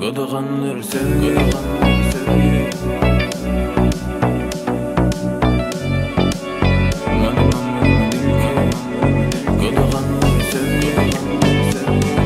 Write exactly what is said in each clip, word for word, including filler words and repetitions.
Qadağandır sevgi, qadağandır sevgi. Mənim ömrümün ilki, qadağandır sevgi, qadağandır sevgi.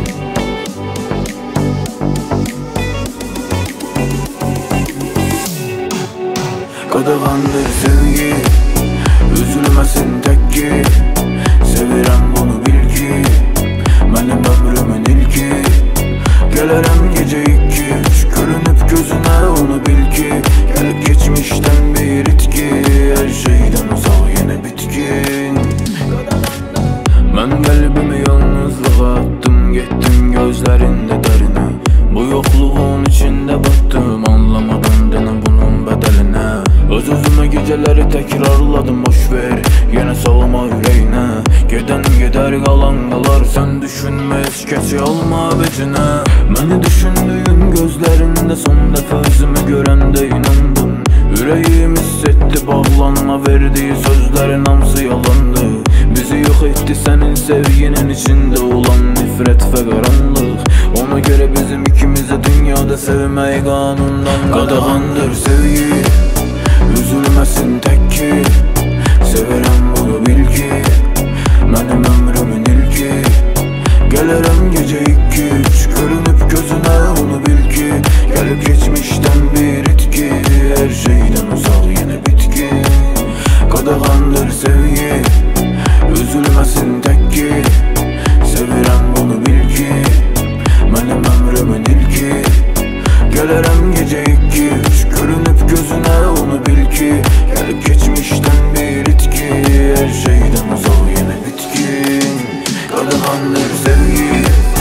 Qadağandır sevgi, üzülməsin tək ki. Sevirəm bunu bil ki, mənim ömrümün ilki. Gələrəm gecə iki üç, görünüb gözünə onu bil ki. Gəlib keçmişdən bir itki, hər şeydən uzaq yenə bitkin. Mən qəlbimi yalnızlığa attım, getdim gözlərində dərinə. Bu yoxluğun içində battım, anlamadım denə bunun bədəlinə. Öz-özümə gecələri təkrarladım, boş ver, yenə salma ürəyinə. Gedən gedər, qalan qalar, sən düşünmə, heç kəs alma becinə. Məni düşündüyün gözlərində son dəfə özümü görəndə inandım. Ürəyim hiss etdi, bağlanma verdiyi sözlərin hamısı yalandı. Bizi yox etdi sənin sevginin içində olan nifrət və qaranlıq. Ona görə bizim ikimizə dünyada sevmək qanundan qadağandır sevgi. Üzülməsin tək ki, sevirəm bunu bil ki. Mənim ömrümün ilki, gələrəm gecə iki üç, görünüb gözünə onu bil ki. Gəlib keçmişdən bir itki, hər şeydən uzaq yenə bitkin. Qadağandır sevgi, üzülməsin tək ki. Sevirəm bunu bil ki, mənim ömrümün ilki. Gələrəm gecə iki üç, görünüb gözünə onu bil ki. Gəlib keçmişdən bir itki, hər şeydən uzaq yenə bitkin. Qadağandır sevgi.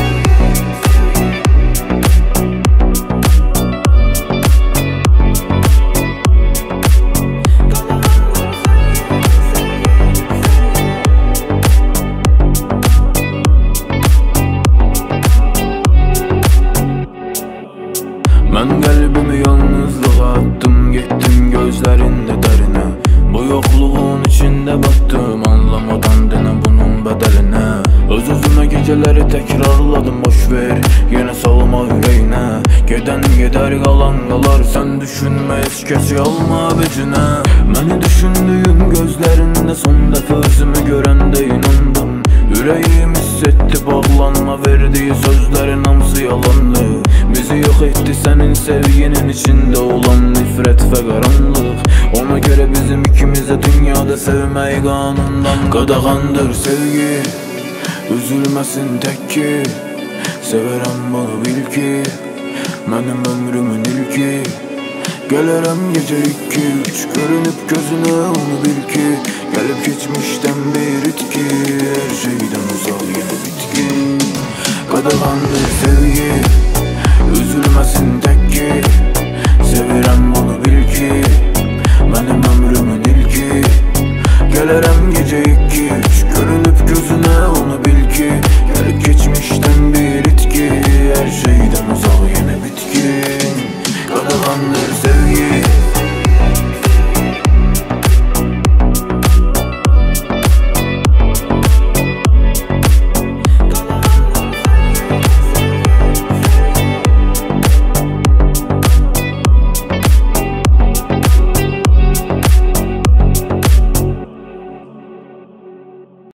Mən qəlbimi yalnızlığa attım, getdim gözlərində dərinə. Bu yoxluğun içində battım, anlamadan denə bunun bədəlinə. Öz-özümə gecələri təkrarladım, boş ver, yenə salma ürəyinə. Gedən gedər, qalan qalar, sən düşünmə, heç kəs alma becinə. Məni düşündüyün gözlərində son dəfə özümü görəndə inandım. Ürəyim hiss etdi, bağlanma verdiyi sözlərin hamısı yalandı. Bizi yox etdi sənin sevginin içində olan nifrət və qaranlıq. Ona görə bizim ikimizə dünyada sevmək qanundan qadağandır sevgi. Üzülməsin tək ki, sevirəm bunu bil ki. Mənim ömrümün ilki, gələrəm gecə iki üç, görünüb gözünə onu bil ki. Gəlib keçmişdən bir itki, hər şeydən uzaq yenə bitkin. Qadağandır sevgi, üzülməsin tək ki. Sevirəm bunu bil ki, mənim ömrümün ilki. Gələrəm gecə iki üç, görünüb gözünə onu bil ki.